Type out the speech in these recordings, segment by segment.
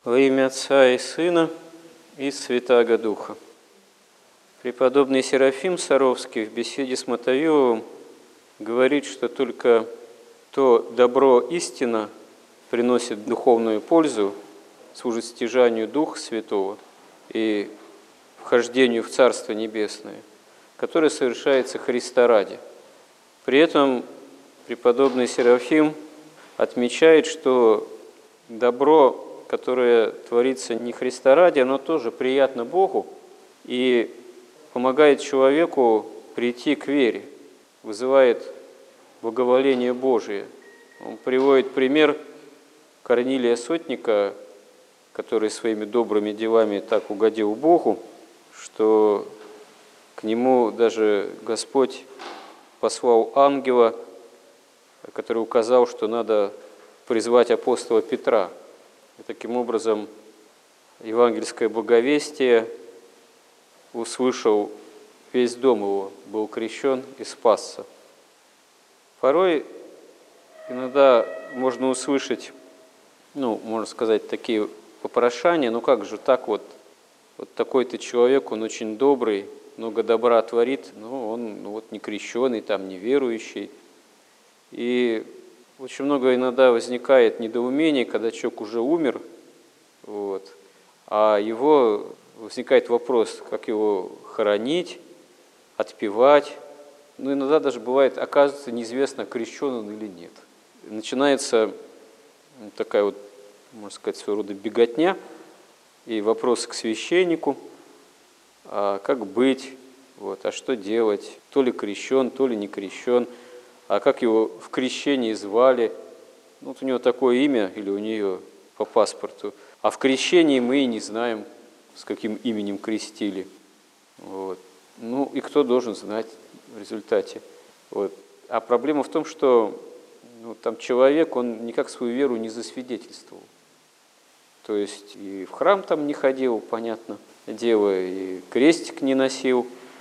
Во имя Отца и Сына и Святаго Духа. Преподобный Серафим Саровский в беседе с Мотовиловым говорит, что только то добро истина приносит духовную пользу, служит стяжанию Духа Святого и вхождению в Царство Небесное, которое совершается Христа ради. При этом преподобный Серафим отмечает, что добро, которое творится не Христа ради, оно тоже приятно Богу и помогает человеку прийти к вере, вызывает благоволение Божие. Он приводит пример Корнилия Сотника, который своими добрыми делами так угодил Богу, что к нему даже Господь послал ангела, который указал, что надо призвать апостола Петра. И таким образом евангельское благовестие услышал весь дом его, был крещен и спасся. Порой иногда можно услышать, можно сказать, такие попрошания, как же так вот такой-то человек, он очень добрый, много добра творит, но он не крещеный, не верующий. И очень много иногда возникает недоумений, когда человек уже умер, а его возникает вопрос, как его хоронить, отпевать. Иногда даже бывает, оказывается, неизвестно, крещен он или нет. И начинается такая можно сказать, своего рода беготня и вопрос к священнику, а как быть, а что делать, то ли крещен, то ли не крещен, а как его в крещении звали, у него такое имя или у нее по паспорту, а в крещении мы и не знаем, с каким именем крестили. И кто должен знать в результате. А проблема в том, что там человек, он никак свою веру не засвидетельствовал. То есть и в храм там не ходил, понятно дело, и крестик не носил,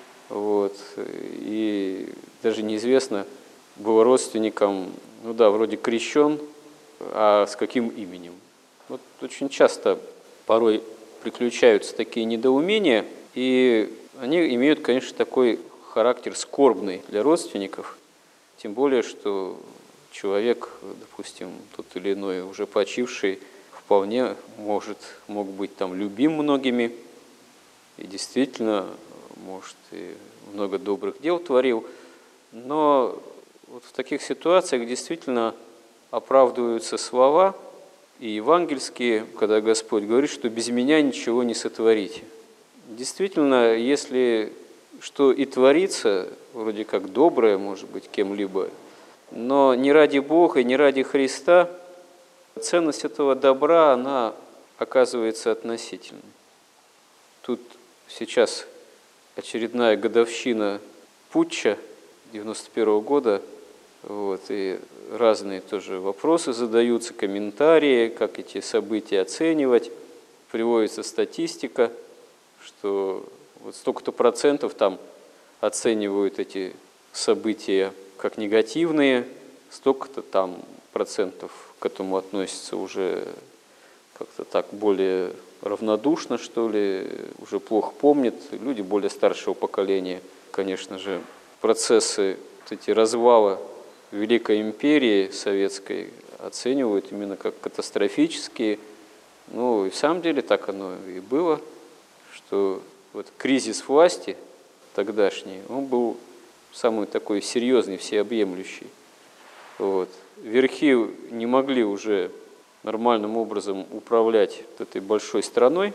и даже неизвестно, был родственником, вроде крещен, а с каким именем. Очень часто порой приключаются такие недоумения, и они имеют, конечно, такой характер скорбный для родственников, тем более, что человек, допустим, тот или иной уже почивший, вполне мог быть любим многими, и действительно, может, и много добрых дел творил, но в таких ситуациях действительно оправдываются слова и евангельские, когда Господь говорит, что без меня ничего не сотворите. Действительно, если что и творится, вроде как доброе, может быть, кем-либо, но не ради Бога и не ради Христа, ценность этого добра, она оказывается относительной. Тут сейчас очередная годовщина путча 91 года, и разные тоже вопросы задаются, комментарии, как эти события оценивать. Приводится статистика, что столько-то процентов там оценивают эти события как негативные, столько-то там процентов к этому относятся уже как-то так более равнодушно, что ли, уже плохо помнят. Люди более старшего поколения, конечно же, процессы эти развала Великой империи советской оценивают именно как катастрофические. И в самом деле так оно и было, что кризис власти тогдашний, он был самый такой серьезный, всеобъемлющий. Верхи не могли уже нормальным образом управлять этой большой страной,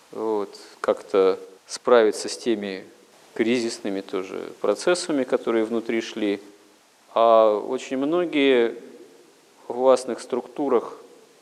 как-то справиться с теми кризисными тоже процессами, которые внутри шли. А очень многие в властных структурах,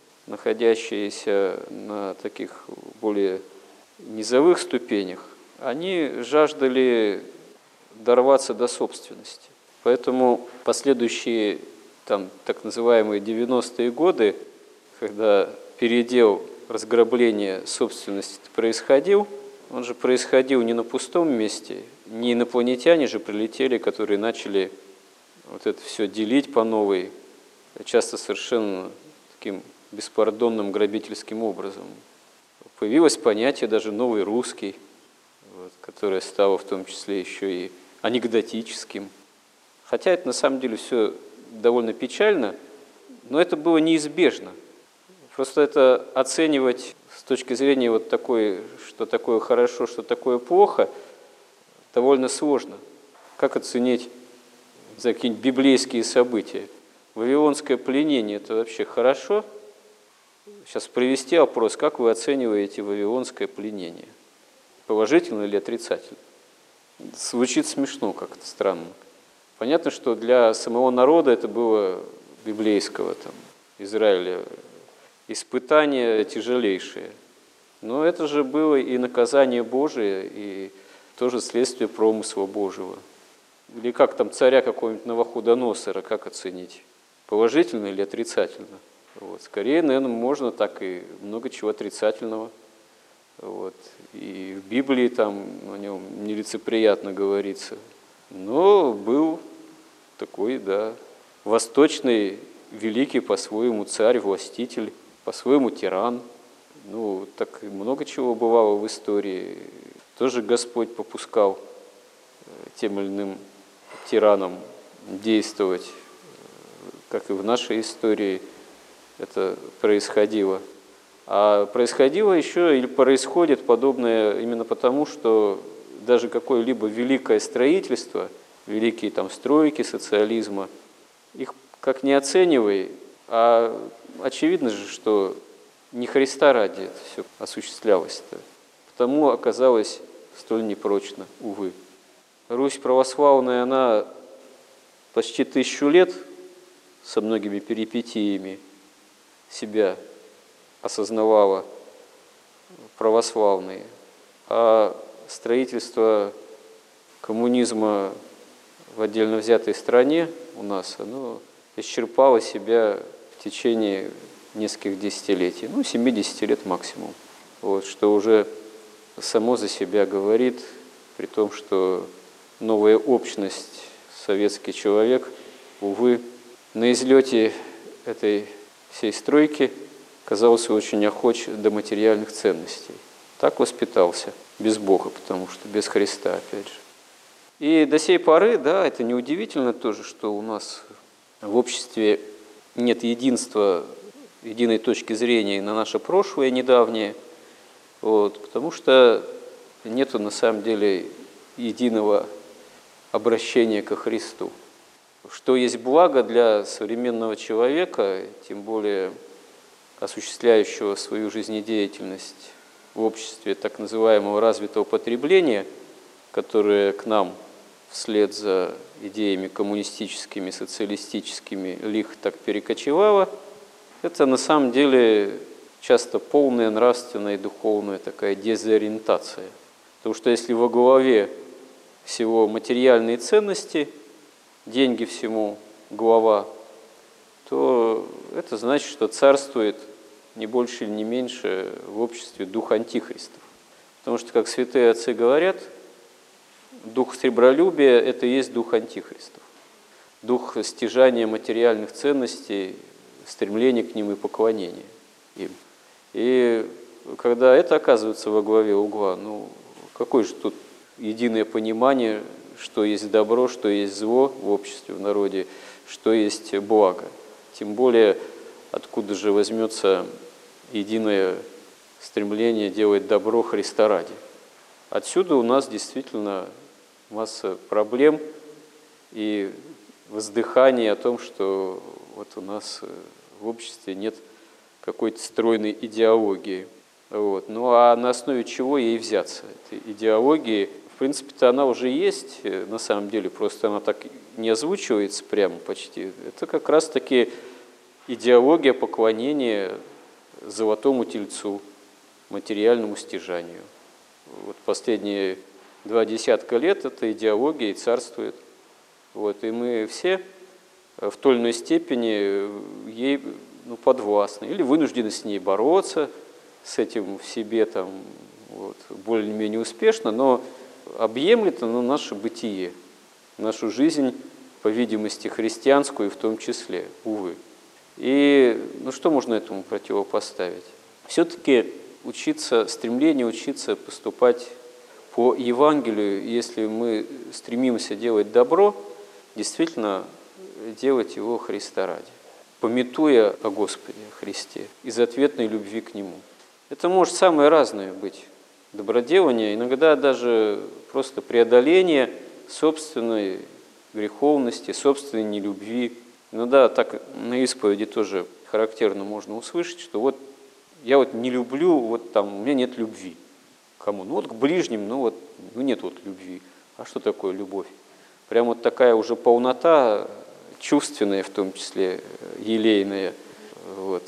находящиеся на таких более низовых ступенях, они жаждали дорваться до собственности. Поэтому последующие так называемые 90-е годы, когда передел разграбления собственности происходил, он же происходил не на пустом месте, не инопланетяне же прилетели, которые начали это все делить по новой, часто совершенно таким беспардонным грабительским образом. Появилось понятие даже «новый русский», вот, которое стало в том числе еще и анекдотическим. Хотя это на самом деле все довольно печально, но это было неизбежно. Просто это оценивать с точки зрения вот такой, что такое хорошо, что такое плохо, довольно сложно. Как оценить за какие-нибудь библейские события? Вавилонское пленение – это вообще хорошо? Сейчас привести опрос, как вы оцениваете вавилонское пленение? Положительно или отрицательно? Звучит смешно, как-то странно. Понятно, что для самого народа это было библейского, там, Израиля, испытание тяжелейшее. Но это же было и наказание Божие, и тоже следствие промысла Божьего. Или как там царя какого-нибудь Навуходоносора, как оценить? Положительно или отрицательно? Вот. Скорее, наверное, можно так и много чего отрицательного. Вот. И в Библии там о нем нелицеприятно говорится. Но был такой, да, восточный, великий по-своему царь, властитель, по-своему тиран. Ну, так много чего бывало в истории. Тоже Господь попускал тем или иным тиранам действовать, как и в нашей истории это происходило. А происходило еще или происходит подобное именно потому, что даже какое-либо великое строительство, великие там стройки социализма, их как не оценивай, а очевидно же, что не Христа ради это все осуществлялось-то. Потому оказалось столь непрочно, увы. Русь православная, она почти 1000 лет со многими перипетиями себя осознавала православной, а строительство коммунизма в отдельно взятой стране у нас, оно исчерпало себя в течение нескольких десятилетий, 70 лет максимум. Вот, что уже само за себя говорит, при том, что новая общность, советский человек, увы, на излете этой всей стройки казался очень охоч до материальных ценностей. Так воспитался, без Бога, потому что без Христа, опять же. И до сей поры, да, это неудивительно тоже, что у нас в обществе нет единства, единой точки зрения на наше прошлое недавнее, вот, потому что нету на самом деле единого обращения ко Христу. Что есть благо для современного человека, тем более осуществляющего свою жизнедеятельность в обществе так называемого развитого потребления, которое к нам вслед за идеями коммунистическими, социалистическими лихо так перекочевало, это на самом деле часто полная нравственная и духовная такая дезориентация. Потому что если во главе всего материальные ценности, деньги всему глава, то это значит, что царствует не больше или не меньше в обществе дух антихристов. Потому что, как святые отцы говорят, дух сребролюбия – это и есть дух антихристов. Дух стяжания материальных ценностей, стремления к ним и поклонения им. И когда это оказывается во главе угла, какое же тут единое понимание, что есть добро, что есть зло в обществе, в народе, что есть благо. Тем более, откуда же возьмется единое стремление делать добро Христа ради. Отсюда у нас действительно масса проблем и воздыхание о том, что вот у нас в обществе нет какой-то стройной идеологии. Вот. Ну а на основе чего ей взяться? Этой идеологии, в принципе-то она уже есть, на самом деле, просто она так не озвучивается прямо почти. Это как раз-таки идеология поклонения золотому тельцу, материальному стяжанию. Вот последние 20 лет эта идеология и царствует. Вот, и мы все в той или иной степени ей подвластны или вынуждены с ней бороться, с этим в себе там, более-менее успешно, но объемлет оно наше бытие, нашу жизнь, по видимости, христианскую в том числе, увы. И что можно этому противопоставить? Все-таки учиться, стремление учиться поступать по Евангелию. Если мы стремимся делать добро, действительно делать его Христа ради, памятуя о Господе, о Христе, из ответной любви к Нему. Это может самое разное быть. Доброделание, иногда даже просто преодоление собственной греховности, собственной нелюбви. Иногда так на исповеди тоже характерно можно услышать, что вот я вот не люблю, вот там у меня нет любви. Кому? Ну вот к ближним, ну нет вот любви. А что такое любовь? Прям вот такая уже полнота, чувственная, в том числе елейная. Вот.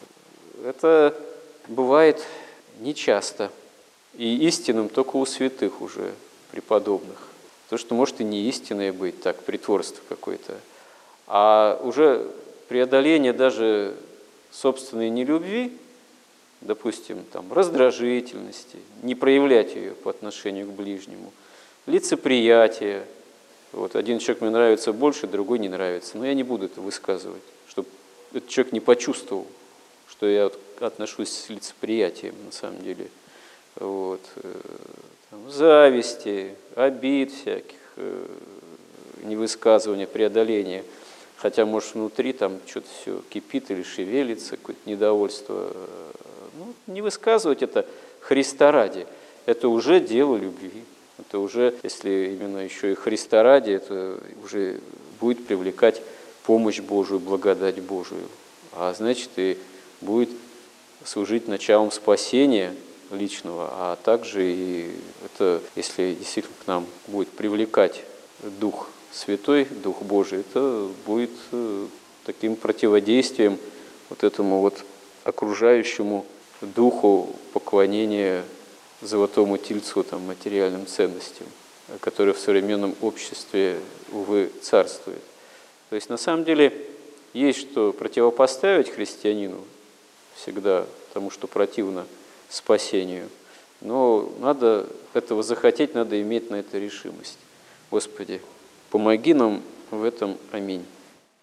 Это бывает нечасто. И истинным только у святых уже преподобных. То, что может и не истинное быть, так, притворство какое-то. А уже преодоление даже собственной нелюбви, допустим, там, раздражительности, не проявлять ее по отношению к ближнему, лицеприятие. Вот, один человек мне нравится больше, другой не нравится. Но я не буду это высказывать, чтобы этот человек не почувствовал, что я отношусь с лицеприятием на самом деле. Вот, там, зависти, обид всяких, невысказывания, преодоления. Хотя, может, внутри там что-то все кипит или шевелится, какое-то недовольство. Ну, не высказывать это Христа ради. Это уже дело любви. Это уже, если именно еще и Христа ради, это уже будет привлекать помощь Божию, благодать Божию. А значит, и будет служить началом спасения личного, а также и это, если действительно к нам будет привлекать Дух Святой, Дух Божий, это будет таким противодействием вот этому вот окружающему духу поклонения золотому тельцу, там, материальным ценностям, которые в современном обществе, увы, царствуют. То есть на самом деле есть что противопоставить христианину всегда тому, что противно спасению. Но надо этого захотеть, надо иметь на это решимость. Господи, помоги нам в этом. Аминь.